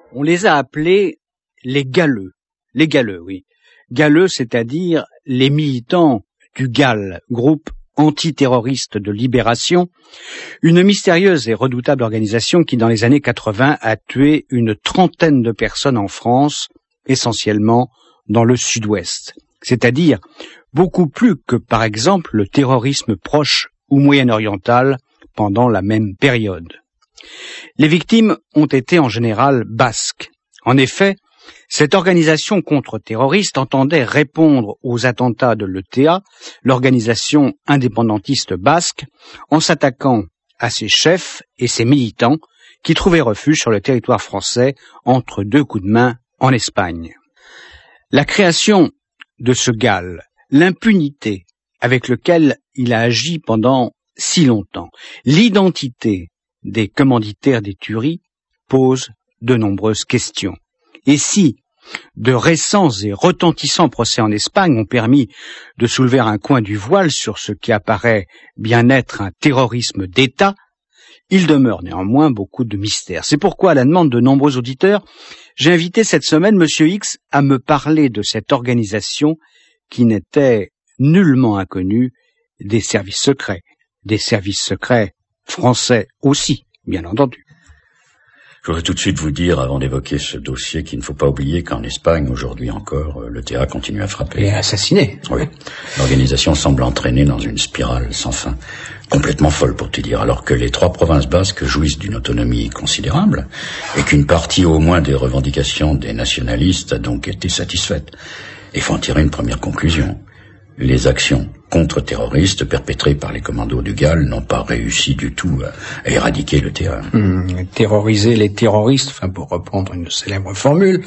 On les a appelés les Galleux. Les Galleux, oui. Galleux, c'est-à-dire les militants du GAL, groupe antiterroriste de libération, une mystérieuse et redoutable organisation qui, dans les années 80, a tué une trentaine de personnes en France, essentiellement dans le sud-ouest. C'est-à-dire beaucoup plus que, par exemple, le terrorisme proche ou moyen-oriental pendant la même période. Les victimes ont été en général basques. En effet, cette organisation contre-terroriste entendait répondre aux attentats de l'ETA, l'organisation indépendantiste basque, en s'attaquant à ses chefs et ses militants qui trouvaient refuge sur le territoire français entre deux coups de main en Espagne. La création de ce GAL, l'impunité avec laquelle il a agi pendant si longtemps, l'identité des commanditaires des tueries posent de nombreuses questions. Et si de récents et retentissants procès en Espagne ont permis de soulever un coin du voile sur ce qui apparaît bien être un terrorisme d'État, il demeure néanmoins beaucoup de mystères. C'est pourquoi, à la demande de nombreux auditeurs, j'ai invité cette semaine M. X à me parler de cette organisation qui n'était nullement inconnue des services secrets français aussi, bien entendu. Je voudrais tout de suite vous dire, avant d'évoquer ce dossier, qu'il ne faut pas oublier qu'en Espagne, aujourd'hui encore, l'ETA continue à frapper. Et à assassiner. Oui. L'organisation semble entraînée dans une spirale sans fin, complètement folle pour te dire, alors que les 3 provinces basques jouissent d'une autonomie considérable et qu'une partie au moins des revendications des nationalistes a donc été satisfaite. Il faut en tirer une première conclusion. Les actions contre-terroristes perpétrées par les commandos du GAL n'ont pas réussi du tout à éradiquer l'ETA. Terroriser les terroristes, enfin pour reprendre une célèbre formule,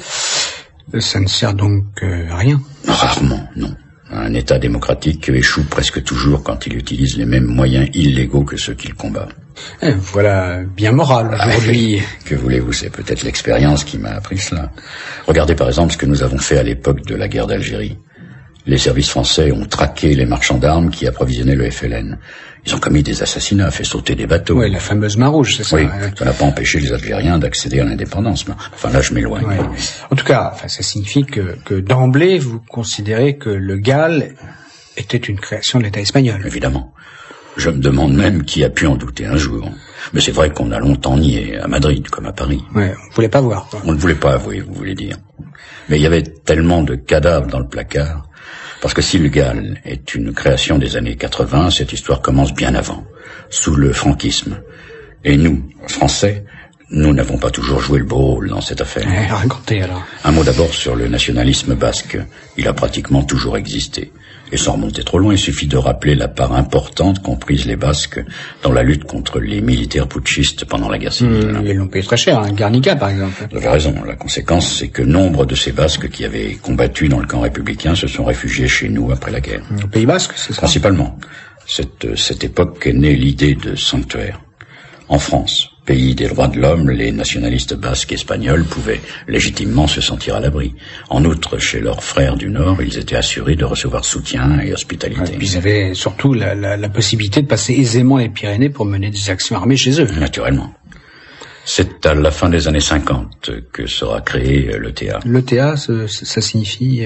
ça ne sert donc à rien. Rarement, non. Un État démocratique échoue presque toujours quand il utilise les mêmes moyens illégaux que ceux qu'il combat. Voilà bien moral aujourd'hui. Que voulez-vous, c'est peut-être l'expérience qui m'a appris cela. Regardez par exemple ce que nous avons fait à l'époque de la guerre d'Algérie. Les services français ont traqué les marchands d'armes qui approvisionnaient le FLN. Ils ont commis des assassinats, fait sauter des bateaux. Oui, la fameuse main rouge, c'est ça. Oui, ça n'a pas empêché les Algériens d'accéder à l'indépendance. Enfin, là, je m'éloigne. Ouais. En tout cas, ça signifie que d'emblée, vous considérez que le GAL était une création de l'État espagnol. Évidemment. Je me demande même qui a pu en douter un jour. Mais c'est vrai qu'on a longtemps nié, à Madrid comme à Paris. Ouais, on ne voulait pas voir, quoi. On ne voulait pas avouer, vous voulez dire. Mais il y avait tellement de cadavres dans le placard. Parce que si le GAL est une création des années 80, cette histoire commence bien avant, sous le franquisme. Et nous, Français, nous n'avons pas toujours joué le beau rôle dans cette affaire. Racontez alors. Un mot d'abord sur le nationalisme basque. Il a pratiquement toujours existé. Et sans remonter trop loin, il suffit de rappeler la part importante qu'ont prise les Basques dans la lutte contre les militaires putschistes pendant la guerre civile. Ils l'ont payé très cher, Guernica par exemple. Vous avez raison. La conséquence, c'est que nombre de ces Basques qui avaient combattu dans le camp républicain se sont réfugiés chez nous après la guerre. Au Pays Basque, c'est ça? Principalement. Cette époque qu'est née l'idée de sanctuaire. En France, pays des droits de l'homme, les nationalistes basques espagnols pouvaient légitimement se sentir à l'abri. En outre, chez leurs frères du Nord, ils étaient assurés de recevoir soutien et hospitalité. Et puis ils avaient surtout la possibilité de passer aisément les Pyrénées pour mener des actions armées chez eux. Naturellement. C'est à la fin des années 50 que sera créé l'ETA. L'ETA, ça signifie...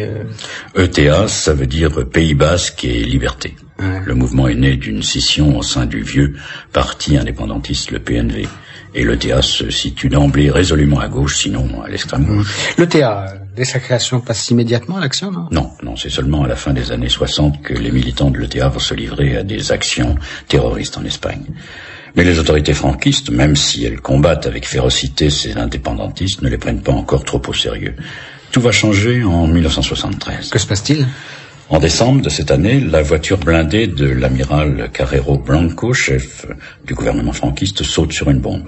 ETA, ça veut dire Pays Basque et Liberté. Ouais. Le mouvement est né d'une scission au sein du vieux parti indépendantiste, le PNV. Et l'ETA se situe d'emblée résolument à gauche, sinon à l'extrême gauche. L'ETA, dès sa création, passe immédiatement à l'action, non? Non, c'est seulement à la fin des années 60 que les militants de l'ETA vont se livrer à des actions terroristes en Espagne. Mais les autorités franquistes, même si elles combattent avec férocité ces indépendantistes, ne les prennent pas encore trop au sérieux. Tout va changer en 1973. Que se passe-t-il? En décembre de cette année, la voiture blindée de l'amiral Carrero Blanco, chef du gouvernement franquiste, saute sur une bombe.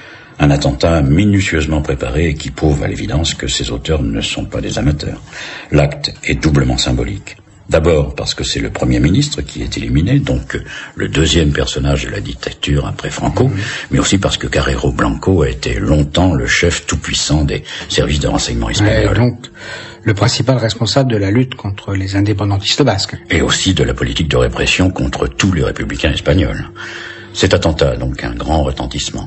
Un attentat minutieusement préparé et qui prouve à l'évidence que ses auteurs ne sont pas des amateurs. L'acte est doublement symbolique. D'abord parce que c'est le Premier ministre qui est éliminé, donc le deuxième personnage de la dictature après Franco, mais aussi parce que Carrero Blanco a été longtemps le chef tout-puissant des services de renseignement espagnols. Donc le principal responsable de la lutte contre les indépendantistes basques. Et aussi de la politique de répression contre tous les républicains espagnols. Cet attentat a donc un grand retentissement.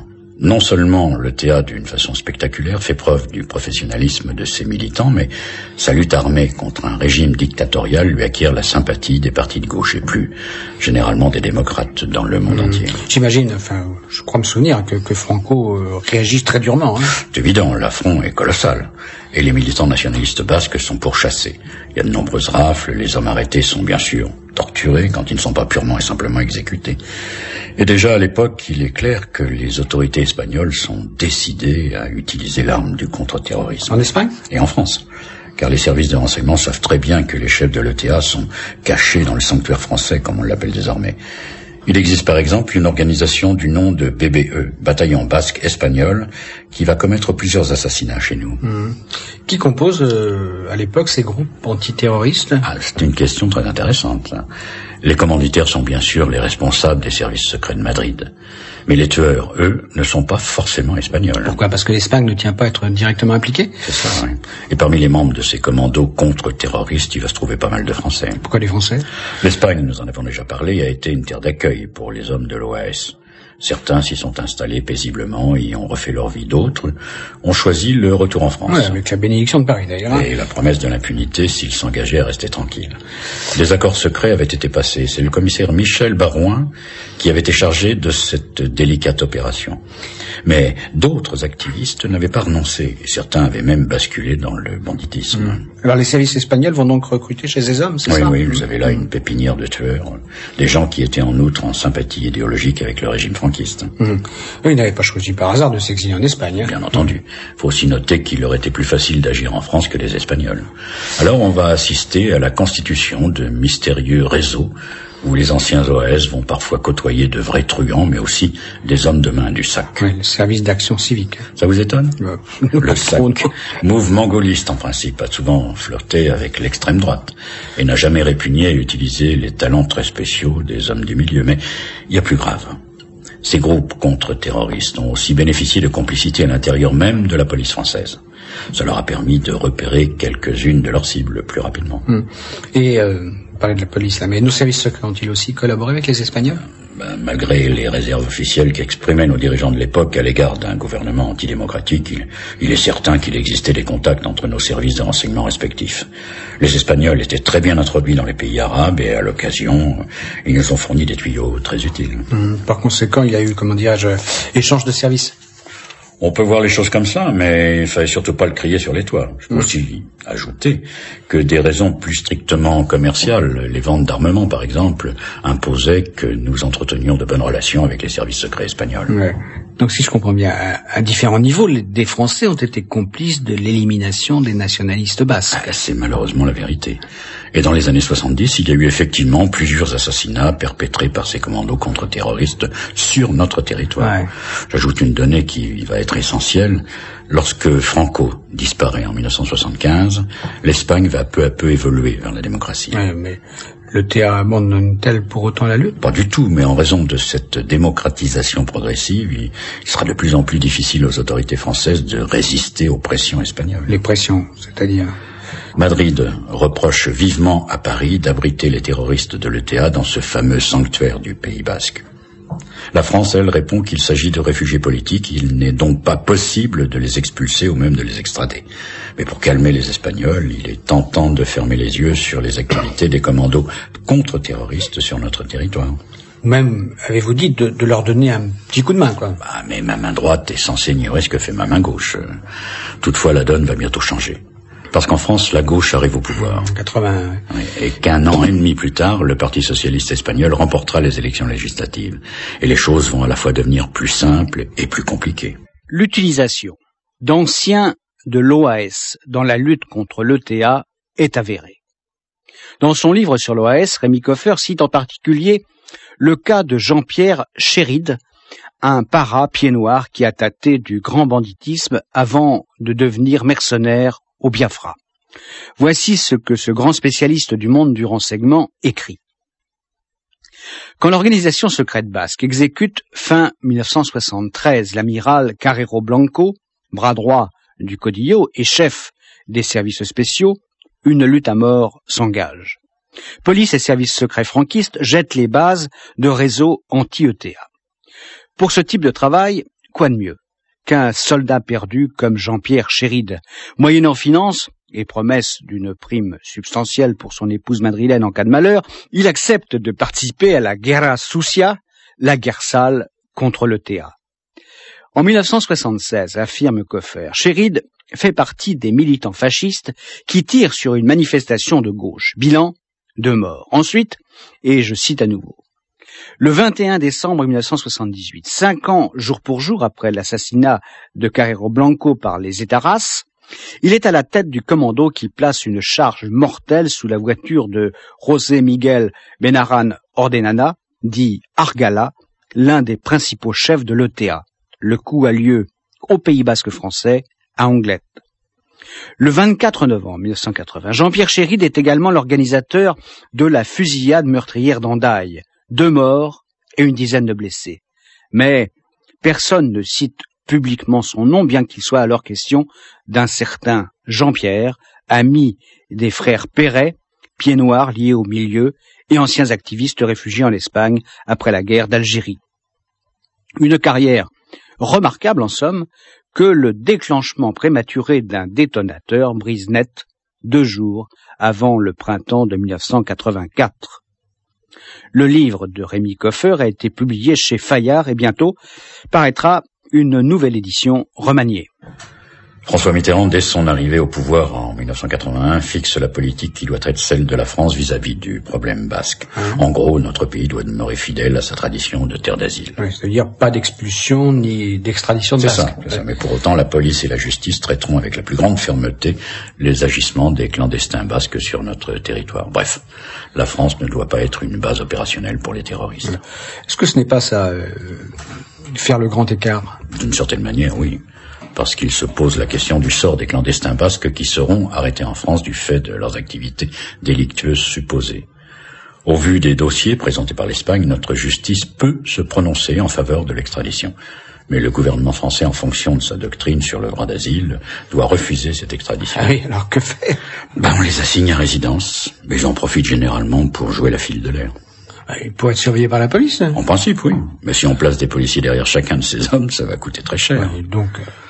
Non seulement l'ETA, d'une façon spectaculaire, fait preuve du professionnalisme de ses militants, mais sa lutte armée contre un régime dictatorial lui acquiert la sympathie des partis de gauche et plus généralement des démocrates dans le monde entier. J'imagine, je crois me souvenir que Franco réagit très durement. C'est évident, l'affront est colossal. Et les militants nationalistes basques sont pourchassés. Il y a de nombreuses rafles, les hommes arrêtés sont bien sûr torturés quand ils ne sont pas purement et simplement exécutés. Et déjà à l'époque, il est clair que les autorités espagnoles sont décidées à utiliser l'arme du contre-terrorisme. En Espagne ? Et en France. Car les services de renseignement savent très bien que les chefs de l'ETA sont cachés dans le sanctuaire français, comme on l'appelle désormais. Il existe par exemple une organisation du nom de BBE, Bataillon Basque Espagnol, qui va commettre plusieurs assassinats chez nous. Qui compose à l'époque ces groupes antiterroristes ? C'est une question très intéressante. Les commanditaires sont bien sûr les responsables des services secrets de Madrid. Mais les tueurs, eux, ne sont pas forcément espagnols. Pourquoi ? Parce que l'Espagne ne tient pas à être directement impliquée ? C'est ça, oui. Et parmi les membres de ces commandos contre-terroristes, il va se trouver pas mal de Français. Pourquoi les Français ? L'Espagne, nous en avons déjà parlé, a été une terre d'accueil pour les hommes de l'OAS. Certains s'y sont installés paisiblement et ont refait leur vie. D'autres ont choisi le retour en France. Ouais, avec la bénédiction de Paris d'ailleurs. Et la promesse de l'impunité s'ils s'engageaient à rester tranquilles. Des accords secrets avaient été passés. C'est le commissaire Michel Barouin qui avait été chargé de cette délicate opération. Mais d'autres activistes n'avaient pas renoncé. Et certains avaient même basculé dans le banditisme. Alors les services espagnols vont donc recruter chez ces hommes, c'est ça ? Oui, vous avez là une pépinière de tueurs. Des gens qui étaient en outre en sympathie idéologique avec le régime franquiste. Ils n'avaient pas choisi par hasard de s'exiler en Espagne. Bien entendu. Il faut aussi noter qu'il leur était plus facile d'agir en France que les Espagnols. Alors on va assister à la constitution de mystérieux réseaux où les anciens OAS vont parfois côtoyer de vrais truands, mais aussi des hommes de main du SAC. Oui, le service d'action civique. Ça vous étonne ? Le SAC, mouvement gaulliste en principe, a souvent flirté avec l'extrême droite et n'a jamais répugné à utiliser les talents très spéciaux des hommes du milieu. Mais il y a plus grave. Ces groupes contre-terroristes ont aussi bénéficié de complicité à l'intérieur même de la police française. Ça leur a permis de repérer quelques-unes de leurs cibles plus rapidement. Et parler de la police là, mais nos services secrets ont-ils aussi collaboré avec les Espagnols ? Malgré les réserves officielles qu'exprimaient nos dirigeants de l'époque à l'égard d'un gouvernement antidémocratique, il est certain qu'il existait des contacts entre nos services de renseignement respectifs. Les Espagnols étaient très bien introduits dans les pays arabes et à l'occasion, ils nous ont fourni des tuyaux très utiles. Par conséquent, il y a eu, échange de services. On peut voir les choses comme ça, mais il fallait surtout pas le crier sur les toits. Je peux aussi ajouter que des raisons plus strictement commerciales, les ventes d'armement par exemple, imposaient que nous entretenions de bonnes relations avec les services secrets espagnols. Ouais. Donc si je comprends bien, à différents niveaux, des Français ont été complices de l'élimination des nationalistes basques. C'est malheureusement la vérité. Et dans les années 70, il y a eu effectivement plusieurs assassinats perpétrés par ces commandos contre-terroristes sur notre territoire. Ouais. J'ajoute une donnée qui va être essentielle. Lorsque Franco disparaît en 1975, l'Espagne va peu à peu évoluer vers la démocratie. Ouais, mais l'ETA abandonne-t-elle pour autant la lutte ? Pas du tout, mais en raison de cette démocratisation progressive, il sera de plus en plus difficile aux autorités françaises de résister aux pressions espagnoles. Les pressions, c'est-à-dire ? Madrid reproche vivement à Paris d'abriter les terroristes de l'ETA dans ce fameux sanctuaire du Pays Basque. La France, elle, répond qu'il s'agit de réfugiés politiques, il n'est donc pas possible de les expulser ou même de les extrader. Mais pour calmer les Espagnols, il est tentant de fermer les yeux sur les activités des commandos contre-terroristes sur notre territoire. Même, avez-vous dit, de leur donner un petit coup de main, quoi. Mais ma main droite est censée ignorer ce que fait ma main gauche. Toutefois, la donne va bientôt changer. Parce qu'en France, la gauche arrive au pouvoir. 80. Et qu'un an et demi plus tard, le Parti socialiste espagnol remportera les élections législatives. Et les choses vont à la fois devenir plus simples et plus compliquées. L'utilisation d'anciens de l'OAS dans la lutte contre l'ETA est avérée. Dans son livre sur l'OAS, Rémi Koffer cite en particulier le cas de Jean-Pierre Chéride, un para pied noir qui a tâté du grand banditisme avant de devenir mercenaire au Biafra. Voici ce que ce grand spécialiste du monde du renseignement écrit. Quand l'organisation secrète basque exécute fin 1973 l'amiral Carrero Blanco, bras droit du Caudillo et chef des services spéciaux, une lutte à mort s'engage. Police et services secrets franquistes jettent les bases de réseaux anti-ETA. Pour ce type de travail, quoi de mieux qu'un soldat perdu comme Jean-Pierre Chéride, moyennant finance et promesse d'une prime substantielle pour son épouse madrilène en cas de malheur, il accepte de participer à la Guerra Sucia, la guerre sale contre l'ETA. En 1976, affirme Koffer, Chéride fait partie des militants fascistes qui tirent sur une manifestation de gauche. Bilan, 2 morts. Ensuite, et je cite à nouveau, le 21 décembre 1978, 5 ans jour pour jour après l'assassinat de Carrero Blanco par les Etaras, il est à la tête du commando qui place une charge mortelle sous la voiture de José Miguel Benaran Ordenana, dit Argala, l'un des principaux chefs de l'ETA. Le coup a lieu au Pays Basque français, à Anglette. Le 24 novembre 1980, Jean-Pierre Chéride est également l'organisateur de la fusillade meurtrière d'Hendaye. 2 morts et une dizaine de blessés. Mais personne ne cite publiquement son nom, bien qu'il soit alors question d'un certain Jean-Pierre, ami des frères Perret, pieds noirs liés au milieu et anciens activistes réfugiés en Espagne après la guerre d'Algérie. Une carrière remarquable en somme que le déclenchement prématuré d'un détonateur brise net 2 jours avant le printemps de 1984. Le livre de Rémi Koffer a été publié chez Fayard et bientôt paraîtra une nouvelle édition remaniée. François Mitterrand, dès son arrivée au pouvoir en 1981, fixe la politique qui doit être celle de la France vis-à-vis du problème basque. En gros, notre pays doit demeurer fidèle à sa tradition de terre d'asile. Oui, c'est-à-dire pas d'expulsion ni d'extradition de Basques. C'est ça. Mais pour autant, la police et la justice traiteront avec la plus grande fermeté les agissements des clandestins basques sur notre territoire. Bref, la France ne doit pas être une base opérationnelle pour les terroristes. Voilà. Est-ce que ce n'est pas ça, faire le grand écart? D'une certaine manière, oui. Parce qu'il se pose la question du sort des clandestins basques qui seront arrêtés en France du fait de leurs activités délictueuses supposées. Au vu des dossiers présentés par l'Espagne, notre justice peut se prononcer en faveur de l'extradition. Mais le gouvernement français, en fonction de sa doctrine sur le droit d'asile, doit refuser cette extradition. Ah oui, alors que faire? On les assigne à résidence, mais ils en profitent généralement pour jouer la file de l'air. Il pourrait être surveillé par la police. Hein. En principe, oui. Mais si on place des policiers derrière chacun de ces hommes, ça va coûter très cher. Ouais, donc,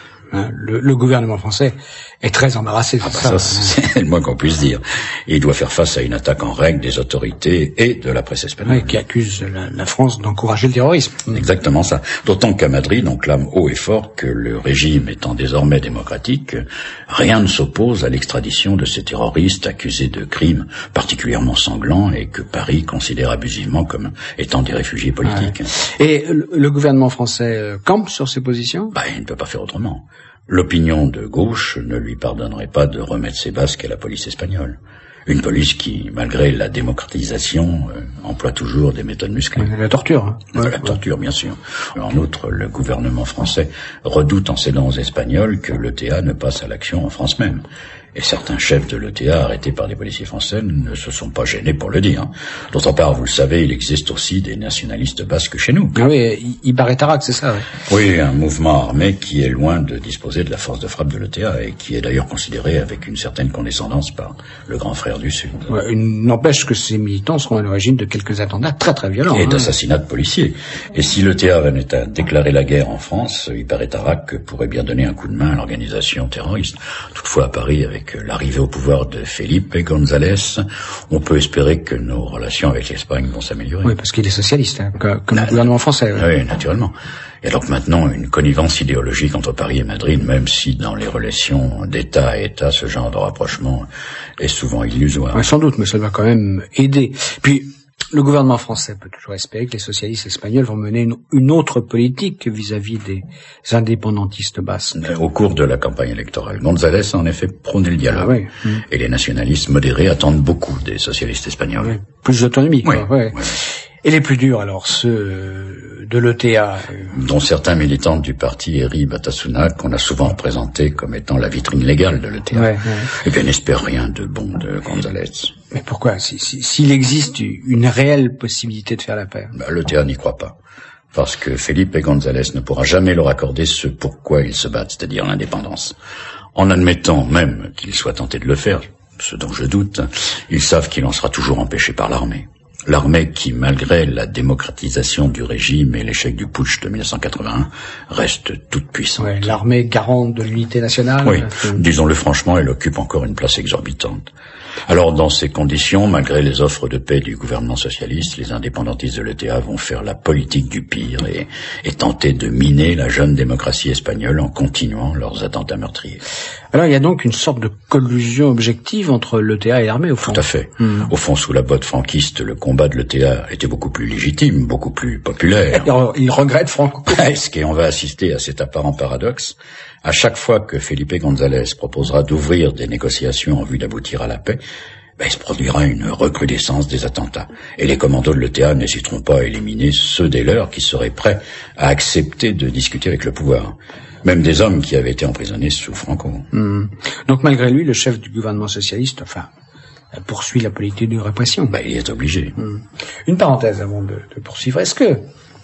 le gouvernement français est très embarrassé. Ça, c'est le moins qu'on puisse dire. Et il doit faire face à une attaque en règle des autorités et de la presse espagnole. Oui, qui accuse la France d'encourager le terrorisme. Exactement ça. D'autant qu'à Madrid, on clame haut et fort que le régime étant désormais démocratique, rien ne s'oppose à l'extradition de ces terroristes accusés de crimes particulièrement sanglants et que Paris considère abusivement comme étant des réfugiés politiques. Ouais. Et le gouvernement français campe sur ses positions? Il ne peut pas faire autrement. L'opinion de gauche ne lui pardonnerait pas de remettre ses Basques à la police espagnole. Une police qui, malgré la démocratisation, emploie toujours des méthodes musclées. La torture. Hein. La torture, bien sûr. En outre, le gouvernement français redoute en cédant aux Espagnols que l'ETA ne passe à l'action en France même. Et certains chefs de l'ETA arrêtés par des policiers français ne se sont pas gênés pour le dire. D'autre part, vous le savez, il existe aussi des nationalistes basques chez nous. Ah oui, Ibarretarac, c'est ça, oui. Oui, un mouvement armé qui est loin de disposer de la force de frappe de l'ETA et qui est d'ailleurs considéré avec une certaine condescendance par le grand frère du Sud. Ouais, n'empêche que ces militants seront à l'origine de quelques attentats très très violents. Et d'assassinats de policiers. Et si l'ETA venait à déclarer la guerre en France, Ibarretarac pourrait bien donner un coup de main à l'organisation terroriste. Toutefois, à Paris, avec l'arrivée au pouvoir de Felipe González, on peut espérer que nos relations avec l'Espagne vont s'améliorer. Oui, parce qu'il est socialiste, hein, comme le gouvernement français. Oui, naturellement. Il y a donc maintenant une connivence idéologique entre Paris et Madrid, même si dans les relations d'État à État, ce genre de rapprochement est souvent illusoire. Oui, sans doute, mais ça va quand même aider. Puis, le gouvernement français peut toujours espérer que les socialistes espagnols vont mener une autre politique vis-à-vis des indépendantistes basques. Au cours de la campagne électorale, González a en effet prôné le dialogue. Ah, oui. Et les nationalistes modérés attendent beaucoup des socialistes espagnols. Oui. Plus d'autonomie, quoi. Oui. Ouais. Oui. Et les plus durs, alors, ceux de l'ETA dont certains militants du parti Eri Batasuna, qu'on a souvent présenté comme étant la vitrine légale de l'ETA. Ouais. Eh bien, n'espère rien de bon de González. Mais pourquoi? S'il existe une réelle possibilité de faire la paix. L'ETA n'y croit pas. Parce que Felipe González ne pourra jamais leur accorder ce pourquoi ils se battent, c'est-à-dire l'indépendance. En admettant même qu'ils soient tentés de le faire, ce dont je doute, ils savent qu'il en sera toujours empêché par l'armée. L'armée qui, malgré la démocratisation du régime et l'échec du putsch de 1981, reste toute puissante. Ouais, l'armée garante de l'unité nationale. Oui, disons-le franchement, elle occupe encore une place exorbitante. Alors, dans ces conditions, malgré les offres de paix du gouvernement socialiste, les indépendantistes de l'ETA vont faire la politique du pire et tenter de miner la jeune démocratie espagnole en continuant leurs attentats meurtriers. Alors, il y a donc une sorte de collusion objective entre l'ETA et l'armée, au fond. Tout à fait. Au fond, sous la botte franquiste, le combat de l'ETA était beaucoup plus légitime, beaucoup plus populaire. Alors, il regrette Franco. Est-ce qu'on va assister à cet apparent paradoxe? À chaque fois que Felipe González proposera d'ouvrir des négociations en vue d'aboutir à la paix, il se produira une recrudescence des attentats. Et les commandos de l'ETA n'hésiteront pas à éliminer ceux des leurs qui seraient prêts à accepter de discuter avec le pouvoir. Même des hommes qui avaient été emprisonnés sous Franco. Donc malgré lui, le chef du gouvernement socialiste, poursuit la politique de répression. Il est obligé. Une parenthèse avant de poursuivre. Est-ce que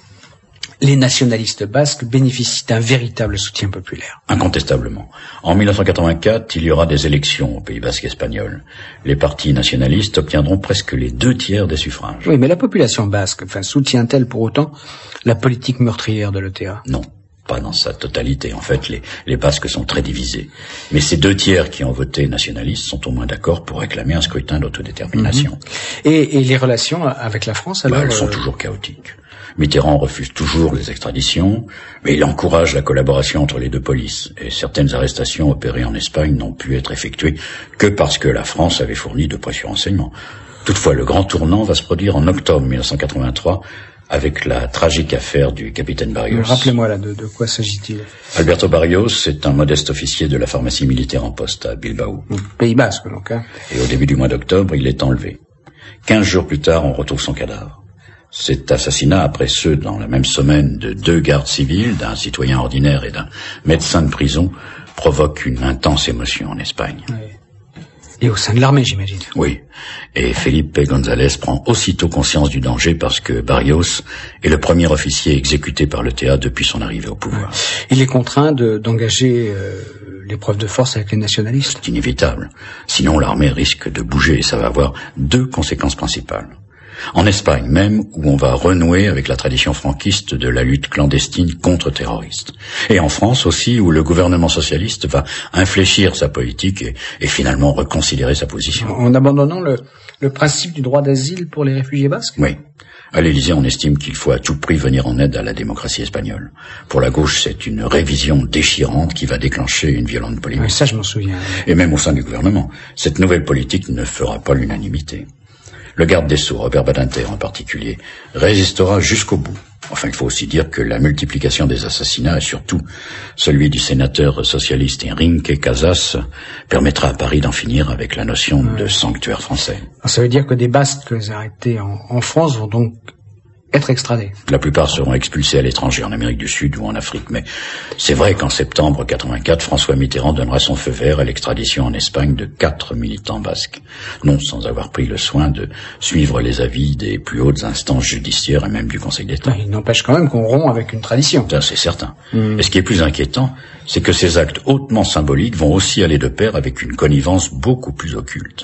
les nationalistes basques bénéficient d'un véritable soutien populaire? Incontestablement. En 1984, il y aura des élections au Pays basque espagnol. Les partis nationalistes obtiendront presque les 2/3 des suffrages. Oui, mais la population basque, soutient-elle pour autant la politique meurtrière de l'ETA? Non, pas dans sa totalité. En fait, les Basques sont très divisés. Mais ces 2/3 qui ont voté nationaliste sont au moins d'accord pour réclamer un scrutin d'autodétermination. Et les relations avec la France, alors? Elles sont toujours chaotiques. Mitterrand refuse toujours les extraditions, mais il encourage la collaboration entre les deux polices, et certaines arrestations opérées en Espagne n'ont pu être effectuées que parce que la France avait fourni de précieux renseignements. Toutefois, le grand tournant va se produire en octobre 1983, avec la tragique affaire du capitaine Barrios. Rappelez-moi de quoi s'agit-il? Alberto Barrios est un modeste officier de la pharmacie militaire en poste à Bilbao. Pays basque, donc. Et au début du mois d'octobre, il est enlevé. 15 jours plus tard, on retrouve son cadavre. Cet assassinat, après ceux dans la même semaine de 2 gardes civils, d'un citoyen ordinaire et d'un médecin de prison, provoque une intense émotion en Espagne. Oui. Et au sein de l'armée, j'imagine. Oui. Et Felipe González prend aussitôt conscience du danger parce que Barrios est le premier officier exécuté par l'ETA depuis son arrivée au pouvoir. Il est contraint d'engager l'épreuve de force avec les nationalistes. C'est inévitable. Sinon, l'armée risque de bouger et ça va avoir 2 conséquences principales. En Espagne même, où on va renouer avec la tradition franquiste de la lutte clandestine contre-terroriste. Et en France aussi, où le gouvernement socialiste va infléchir sa politique et finalement reconsidérer sa position. En abandonnant le principe du droit d'asile pour les réfugiés basques? Oui. À l'Élysée, on estime qu'il faut à tout prix venir en aide à la démocratie espagnole. Pour la gauche, c'est une révision déchirante qui va déclencher une violente polémique. Oui, ça, je m'en souviens. Et même au sein du gouvernement, cette nouvelle politique ne fera pas l'unanimité. Le garde des Sceaux, Robert Badinter en particulier, résistera jusqu'au bout. Enfin, il faut aussi dire que la multiplication des assassinats, et surtout celui du sénateur socialiste Enrique Casas, permettra à Paris d'en finir avec la notion de sanctuaire français. Alors, ça veut dire que des Basques arrêtés en France vont donc être extradés. La plupart seront expulsés à l'étranger, en Amérique du Sud ou en Afrique. Mais c'est vrai qu'en septembre 84, François Mitterrand donnera son feu vert à l'extradition en Espagne de 4 militants basques. Non sans avoir pris le soin de suivre les avis des plus hautes instances judiciaires et même du Conseil d'État. Il n'empêche quand même qu'on rompt avec une tradition. Ça, c'est certain. Et ce qui est plus inquiétant, c'est que ces actes hautement symboliques vont aussi aller de pair avec une connivence beaucoup plus occulte.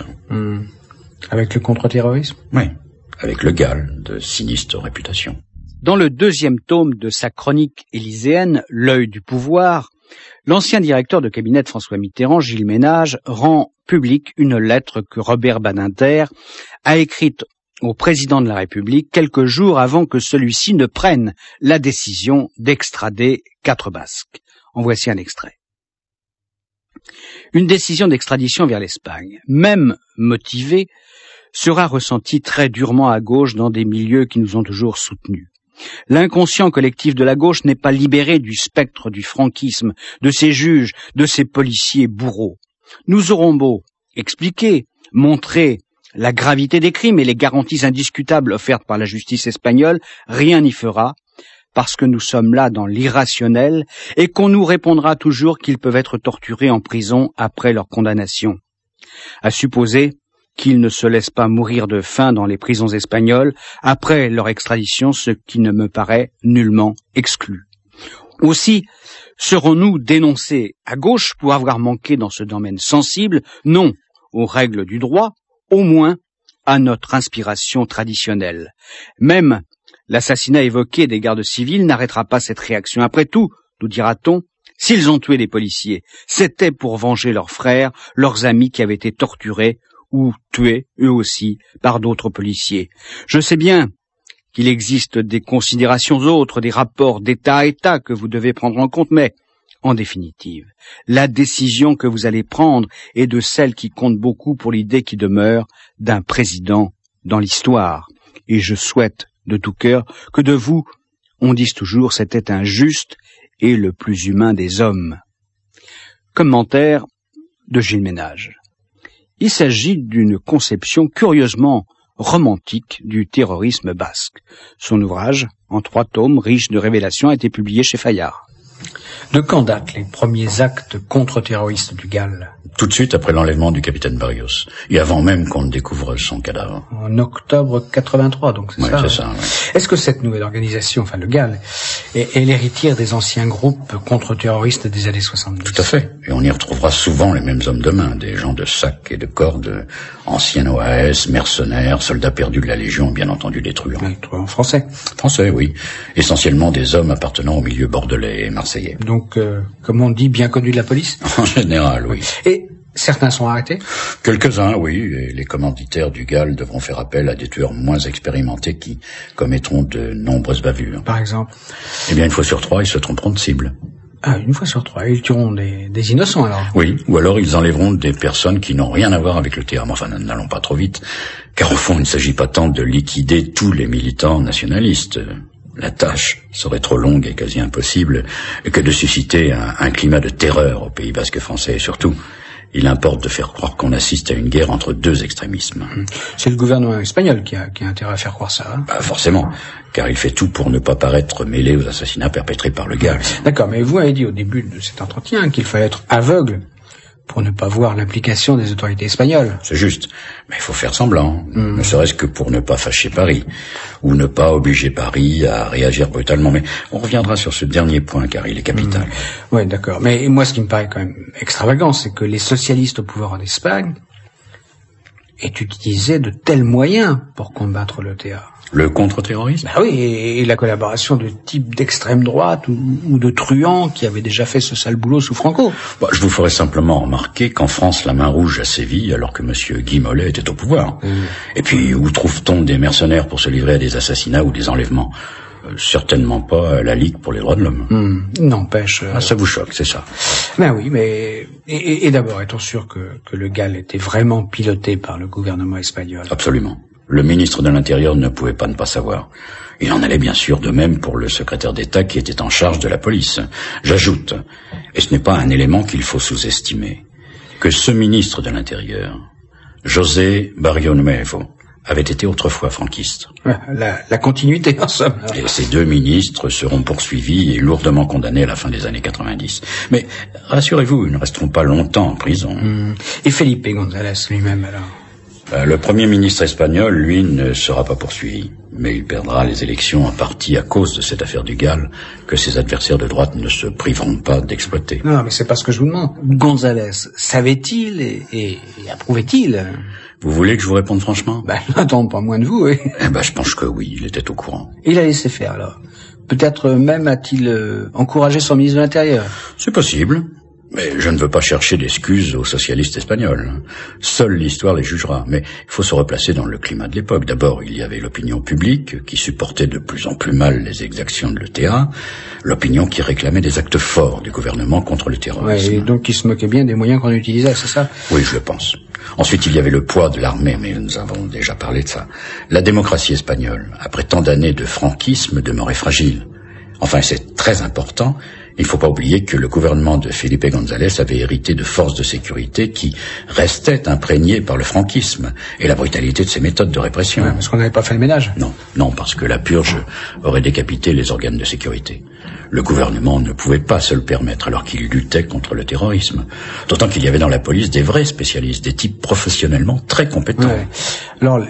Avec le contre-terrorisme? Oui. Avec le GAL, de sinistre réputation. Dans le 2e tome de sa chronique élyséenne, L'œil du pouvoir, l'ancien directeur de cabinet de François Mitterrand, Gilles Ménage, rend publique une lettre que Robert Badinter a écrite au président de la République quelques jours avant que celui-ci ne prenne la décision d'extrader 4 Basques. En voici un extrait. Une décision d'extradition vers l'Espagne, même motivée, sera ressentie très durement à gauche dans des milieux qui nous ont toujours soutenus. L'inconscient collectif de la gauche n'est pas libéré du spectre du franquisme, de ses juges, de ses policiers bourreaux. Nous aurons beau expliquer, montrer la gravité des crimes et les garanties indiscutables offertes par la justice espagnole, rien n'y fera, parce que nous sommes là dans l'irrationnel et qu'on nous répondra toujours qu'ils peuvent être torturés en prison après leur condamnation. À supposer qu'ils ne se laissent pas mourir de faim dans les prisons espagnoles après leur extradition, ce qui ne me paraît nullement exclu. Aussi, serons-nous dénoncés à gauche pour avoir manqué dans ce domaine sensible, non aux règles du droit, au moins à notre inspiration traditionnelle. Même l'assassinat évoqué des gardes civils n'arrêtera pas cette réaction. Après tout, nous dira-t-on, s'ils ont tué les policiers, c'était pour venger leurs frères, leurs amis qui avaient été torturés ou tués, eux aussi, par d'autres policiers. Je sais bien qu'il existe des considérations autres, des rapports d'État à État que vous devez prendre en compte, mais, en définitive, la décision que vous allez prendre est de celle qui compte beaucoup pour l'idée qui demeure d'un président dans l'histoire. Et je souhaite de tout cœur que de vous, on dise toujours, c'était un juste et le plus humain des hommes. Commentaire de Gilles Ménage. Il s'agit d'une conception curieusement romantique du terrorisme basque. Son ouvrage, en 3 tomes, riche de révélations, a été publié chez Fayard. De quand datent les premiers actes contre-terroristes du GAL? Tout de suite après l'enlèvement du capitaine Barrios, et avant même qu'on ne découvre son cadavre. En octobre 83, donc c'est ça. Oui, c'est ça. Ouais. Est-ce que cette nouvelle organisation, enfin le GAL, est l'héritière des anciens groupes contre-terroristes des années 70? Tout à fait. Et on y retrouvera souvent les mêmes hommes de main, des gens de sac et de corde, anciens OAS, mercenaires, soldats perdus de la Légion, bien entendu des truands. Oui, truands français. Français, oui. Essentiellement des hommes appartenant au milieu bordelais et marseillais. Donc, comme on dit, bien connus de la police? En général, oui. Et certains sont arrêtés? Quelques-uns, oui, et les commanditaires du GAL devront faire appel à des tueurs moins expérimentés qui commettront de nombreuses bavures. Par exemple? Eh bien, 1 fois sur 3, ils se tromperont de cible. Ah, 1 fois sur 3, ils tueront des innocents alors? Oui, ou alors ils enlèveront des personnes qui n'ont rien à voir avec le terme. Enfin, n'allons pas trop vite, car au fond, il ne s'agit pas tant de liquider tous les militants nationalistes. La tâche serait trop longue et quasi impossible que de susciter un climat de terreur au Pays basque français. Et surtout, il importe de faire croire qu'on assiste à une guerre entre 2 extrémismes. C'est le gouvernement espagnol qui a intérêt à faire croire ça. Hein? Bah forcément, car il fait tout pour ne pas paraître mêlé aux assassinats perpétrés par le GAL. D'accord, mais vous avez dit au début de cet entretien qu'il fallait être aveugle pour ne pas voir l'implication des autorités espagnoles. C'est juste, mais il faut faire semblant, ne serait-ce que pour ne pas fâcher Paris, ou ne pas obliger Paris à réagir brutalement. Mais on reviendra sur ce dernier point, car il est capital. Oui, d'accord. Mais moi, ce qui me paraît quand même extravagant, c'est que les socialistes au pouvoir en Espagne aient utilisé de tels moyens pour combattre l'ETA. Le contre-terrorisme? Ben oui, et la collaboration de types d'extrême droite ou de truands qui avaient déjà fait ce sale boulot sous Franco. Bah, je vous ferai simplement remarquer qu'en France, la main rouge a sévi alors que M. Guy Mollet était au pouvoir. Et puis, où trouve-t-on des mercenaires pour se livrer à des assassinats ou des enlèvements? Certainement pas la Ligue pour les droits de l'homme. N'empêche... Ah, ça vous choque, c'est ça? Ben oui, mais... Et d'abord, est-on sûr que le GAL était vraiment piloté par le gouvernement espagnol? Absolument. Le ministre de l'Intérieur ne pouvait pas ne pas savoir. Il en allait bien sûr de même pour le secrétaire d'État qui était en charge de la police. J'ajoute, et ce n'est pas un élément qu'il faut sous-estimer, que ce ministre de l'Intérieur, José Barrio Nuevo, avait été autrefois franquiste. La continuité, en somme. Et ces 2 ministres seront poursuivis et lourdement condamnés à la fin des années 90. Mais rassurez-vous, ils ne resteront pas longtemps en prison. Et Felipe González lui-même, alors? Le Premier ministre espagnol, lui, ne sera pas poursuivi, mais il perdra les élections en partie à cause de cette affaire du GAL que ses adversaires de droite ne se priveront pas d'exploiter. Non, mais c'est pas ce que je vous demande. González, savait-il et approuvait-il? Vous voulez que je vous réponde franchement? N'attends pas moins de vous, oui. Je pense que oui, il était au courant. Il a laissé faire, alors. Peut-être même a-t-il encouragé son ministre de l'Intérieur? C'est possible. Mais je ne veux pas chercher d'excuses aux socialistes espagnols. Seule l'histoire les jugera. Mais il faut se replacer dans le climat de l'époque. D'abord, il y avait l'opinion publique qui supportait de plus en plus mal les exactions de l'ETA, l'opinion qui réclamait des actes forts du gouvernement contre le terrorisme. Ouais, et donc qui se moquait bien des moyens qu'on utilisait, c'est ça? Oui, je le pense. Ensuite, il y avait le poids de l'armée, mais nous avons déjà parlé de ça. La démocratie espagnole, après tant d'années de franquisme, demeurait fragile. Enfin, c'est très important, il ne faut pas oublier que le gouvernement de Felipe González avait hérité de forces de sécurité qui restaient imprégnées par le franquisme et la brutalité de ses méthodes de répression. Ouais, parce qu'on n'avait pas fait le ménage. Non, parce que la purge aurait décapité les organes de sécurité. Le gouvernement ne pouvait pas se le permettre alors qu'il luttait contre le terrorisme. D'autant qu'il y avait dans la police des vrais spécialistes, des types professionnellement très compétents. Ouais. Alors,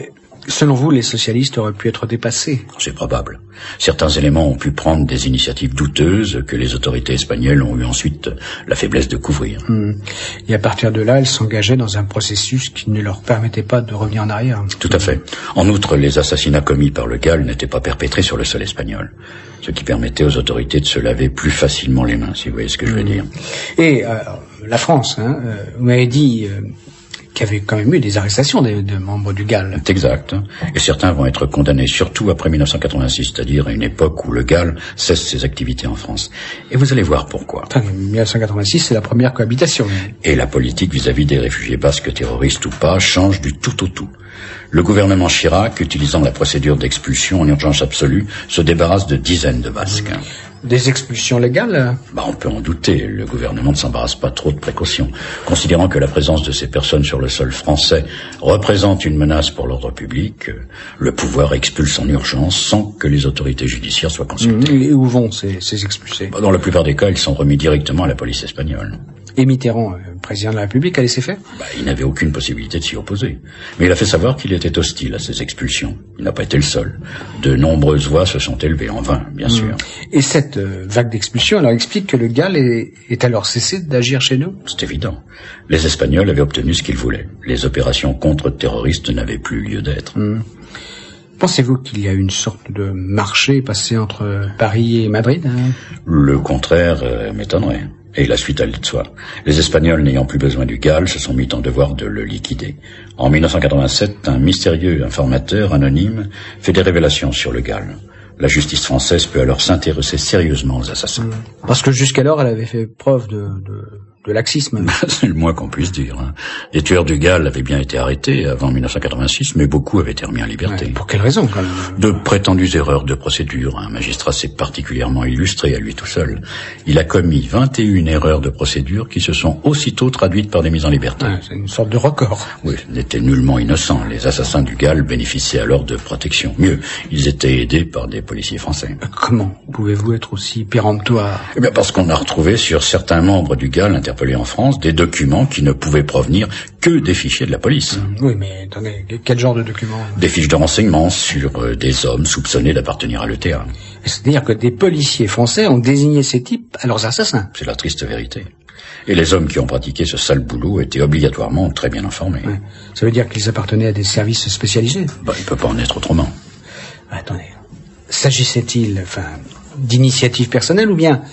Selon vous, les socialistes auraient pu être dépassés? C'est probable. Certains éléments ont pu prendre des initiatives douteuses que les autorités espagnoles ont eu ensuite la faiblesse de couvrir. Et à partir de là, elles s'engageaient dans un processus qui ne leur permettait pas de revenir en arrière. Tout à fait. En outre, les assassinats commis par le GAL n'étaient pas perpétrés sur le sol espagnol, ce qui permettait aux autorités de se laver plus facilement les mains, si vous voyez ce que je veux dire. Et la France, vous m'avez dit qu'il y avait quand même eu des arrestations de membres du GAL. C'est exact. Et certains vont être condamnés, surtout après 1986, c'est-à-dire à une époque où le GAL cesse ses activités en France. Et vous allez voir pourquoi. Enfin, 1986, c'est la première cohabitation. Et la politique vis-à-vis des réfugiés basques terroristes ou pas change du tout au tout. Le gouvernement Chirac, utilisant la procédure d'expulsion en urgence absolue, se débarrasse de dizaines de Basques. Des expulsions légales? On peut en douter. Le gouvernement ne s'embarrasse pas trop de précautions. Considérant que la présence de ces personnes sur le sol français représente une menace pour l'ordre public, le pouvoir expulse en urgence sans que les autorités judiciaires soient consultées. Et où vont ces expulsés? Dans la plupart des cas, ils sont remis directement à la police espagnole. Et Mitterrand, président de la République, a laissé faire? Il n'avait aucune possibilité de s'y opposer. Mais il a fait savoir qu'il était hostile à ces expulsions. Il n'a pas été le seul. De nombreuses voix se sont élevées, en vain, bien sûr. Et cette vague d'expulsions, alors explique que le GAL est alors cessé d'agir chez nous? C'est évident. Les Espagnols avaient obtenu ce qu'ils voulaient. Les opérations contre-terroristes n'avaient plus lieu d'être. Pensez-vous qu'il y a une sorte de marché passé entre Paris et Madrid? Le contraire m'étonnerait. Et la suite allait de soi. Les Espagnols, n'ayant plus besoin du GAL, se sont mis en devoir de le liquider. En 1987, un mystérieux informateur anonyme fait des révélations sur le GAL. La justice française peut alors s'intéresser sérieusement aux assassins. Parce que jusqu'alors, elle avait fait preuve de laxisme. C'est le moins qu'on puisse dire. Les tueurs du GAL avaient bien été arrêtés avant 1986, mais beaucoup avaient été remis en liberté. Pour quelle raison, quand même? De prétendues erreurs de procédure. Un magistrat s'est particulièrement illustré à lui tout seul. Il a commis 21 erreurs de procédure qui se sont aussitôt traduites par des mises en liberté. C'est une sorte de record. Oui, n'étaient nullement innocents. Les assassins du GAL bénéficiaient alors de protection. Mieux, ils étaient aidés par des policiers français. Comment pouvez-vous être aussi péremptoire? Parce qu'on a retrouvé sur certains membres du GAL interpellés en France des documents qui ne pouvaient provenir que des fichiers de la police. Oui, mais attendez, quel genre de documents? Des fiches de renseignements sur des hommes soupçonnés d'appartenir à l'ETA. C'est-à-dire que des policiers français ont désigné ces types à leurs assassins. C'est la triste vérité. Et les hommes qui ont pratiqué ce sale boulot étaient obligatoirement très bien informés. Ouais. Ça veut dire qu'ils appartenaient à des services spécialisés? Il ne peut pas en être autrement. Attendez, s'agissait-il, d'initiative personnelle ou bien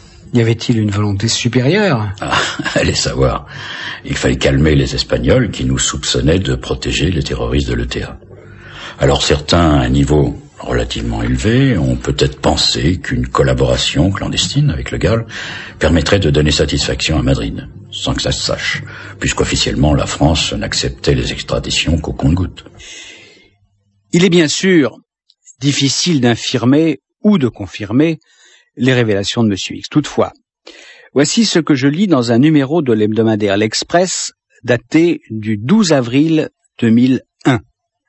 y avait-il une volonté supérieure? Allez savoir. Il fallait calmer les Espagnols qui nous soupçonnaient de protéger les terroristes de l'ETA. Alors certains, à un niveau relativement élevé, ont peut-être pensé qu'une collaboration clandestine avec le GAL permettrait de donner satisfaction à Madrid, sans que ça se sache, puisqu'officiellement la France n'acceptait les extraditions qu'au compte-gouttes. Il est bien sûr difficile d'infirmer ou de confirmer les révélations de M. X. Toutefois, voici ce que je lis dans un numéro de l'hebdomadaire L'Express daté du 12 avril 2001.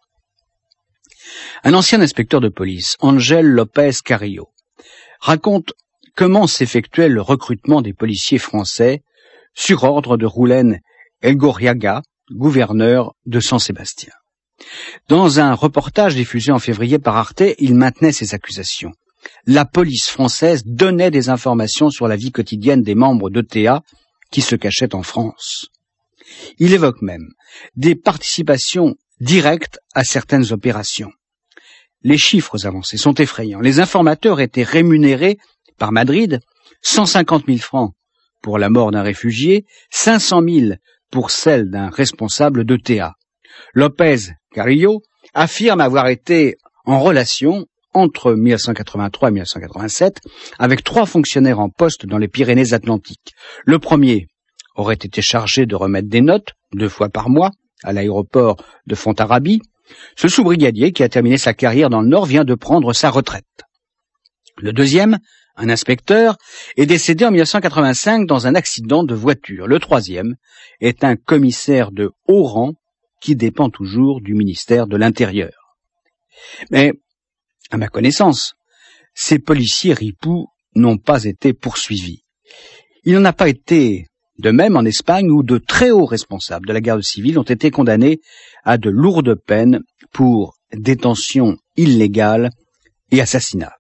Un ancien inspecteur de police, Ángel López Carrillo, raconte comment s'effectuait le recrutement des policiers français sur ordre de Julen Elgorriaga, gouverneur de San Sébastien. Dans un reportage diffusé en février par Arte, il maintenait ces accusations. La police française donnait des informations sur la vie quotidienne des membres d'ETA qui se cachaient en France. Il évoque même des participations directes à certaines opérations. Les chiffres avancés sont effrayants. Les informateurs étaient rémunérés par Madrid 150 000 francs pour la mort d'un réfugié, 500 000 pour celle d'un responsable d'ETA. López Carrillo affirme avoir été en relation entre 1983 et 1987 avec 3 fonctionnaires en poste dans les Pyrénées-Atlantiques. Le premier aurait été chargé de remettre des notes 2 fois par mois à l'aéroport de Fontarabie. Ce sous-brigadier, qui a terminé sa carrière dans le Nord, vient de prendre sa retraite. Le deuxième, un inspecteur, est décédé en 1985 dans un accident de voiture. Le troisième est un commissaire de haut rang qui dépend toujours du ministère de l'Intérieur. Mais, à ma connaissance, ces policiers ripoux n'ont pas été poursuivis. Il n'en a pas été De même en Espagne, où de très hauts responsables de la guerre civile ont été condamnés à de lourdes peines pour détention illégale et assassinat.